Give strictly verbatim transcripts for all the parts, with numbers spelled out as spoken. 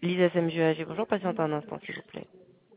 Lisa S M J A G, bonjour, patiente un instant, s'il vous plaît.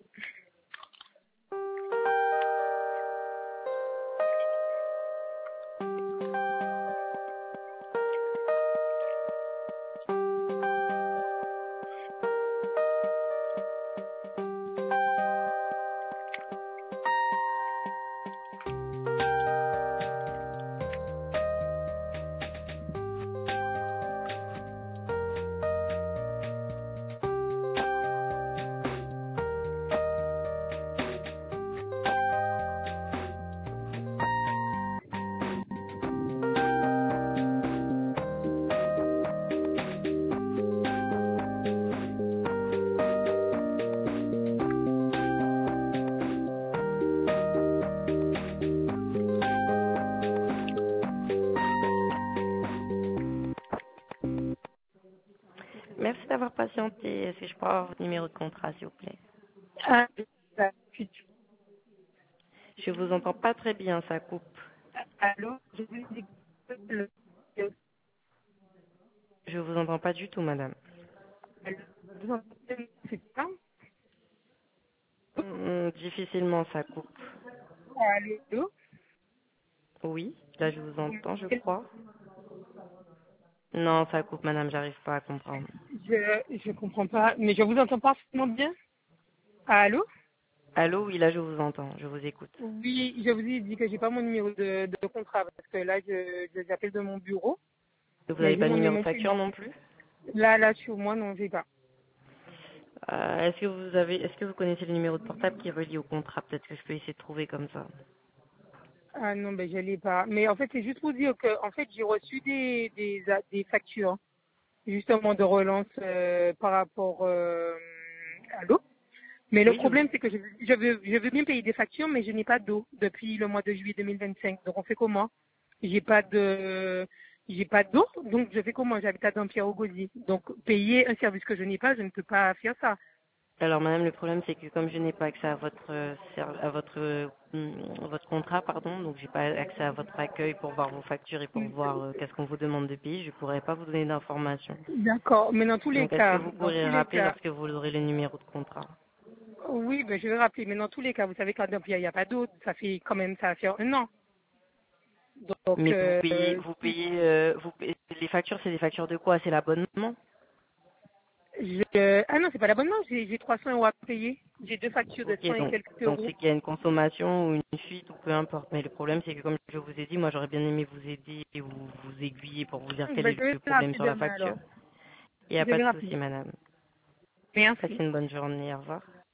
Merci d'avoir patienté. Est-ce que je peux avoir votre numéro de contrat, s'il vous plaît? Ah, bah, puis tu- Je vous entends pas très bien, ça coupe. allô, je vous dis que le- Je vous entends pas du tout, madame. vous entendez, c'est ça? Hum, difficilement, ça coupe. Allô? Oui, là je vous entends, je crois. Non, ça coupe, madame, j'arrive pas à comprendre. Je je comprends pas, mais je vous entends parfaitement bien. Allô? Allô, oui, là je vous entends, je vous écoute. Oui, je vous ai dit que j'ai pas mon numéro de, de contrat parce que là je je j'appelle de mon bureau, Vous mais n'avez j'ai pas de mon numéro de mon facture paiement. non plus? Là là sur moi non j'ai pas. Euh, est-ce que vous avez, est-ce que vous connaissez le numéro de portable qui est relié au contrat? Peut-être que je peux essayer de trouver comme ça. Ah non ben je l'ai pas. Mais en fait c'est juste pour dire que en fait j'ai reçu des des des factures justement de relance euh, par rapport euh, à l'eau. Mais le Oui, je vous... problème, c'est que je, veux- je, veux, je veux bien payer des factures, mais je n'ai pas d'eau depuis le mois de juillet deux mille vingt-cinq. Donc on fait comment? J'ai pas de, j'ai pas d'eau, donc je fais comment? J'habite à Dampierre au Gosier. Donc payer un service que je n'ai pas, je ne peux pas faire ça. Alors, madame, le problème, c'est que comme je n'ai pas accès à votre, euh, ser- à votre, euh, hum, votre contrat, pardon, donc j'ai pas accès à votre accueil pour voir vos factures et pour voir euh, qu'est-ce qu'on vous demande de payer, je pourrais pas vous donner d'informations. D'accord, mais dans tous les Donc, est-ce que cas, vous dans tous pourrez les rappeler cas, lorsque vous aurez le numéro de contrat? oui, ben je vais rappeler, mais dans tous les cas, vous savez qu'à Dampierre, il n'y a pas d'eau, ça fait quand même, ça va faire un an. Donc, Mais vous euh, payez, vous payez, euh, vous payez- les factures, c'est des factures de quoi? C'est l'abonnement? je, ah non, c'est pas l'abonnement, j'ai j'ai trois cents euros à payer. J'ai deux factures de Ok, cent et donc quelques donc euros. c'est qu'il y a une consommation ou une fuite ou peu importe. Mais le problème c'est que comme je vous ai dit, moi j'aurais bien aimé vous aider et vous vous aiguiller pour vous dire quel Ben, est je vais le problème rappeler sur la demain facture. alors. Il n'y a Je pas vais de souci, rappeler. madame. Passez Merci. une bonne journée. Au revoir.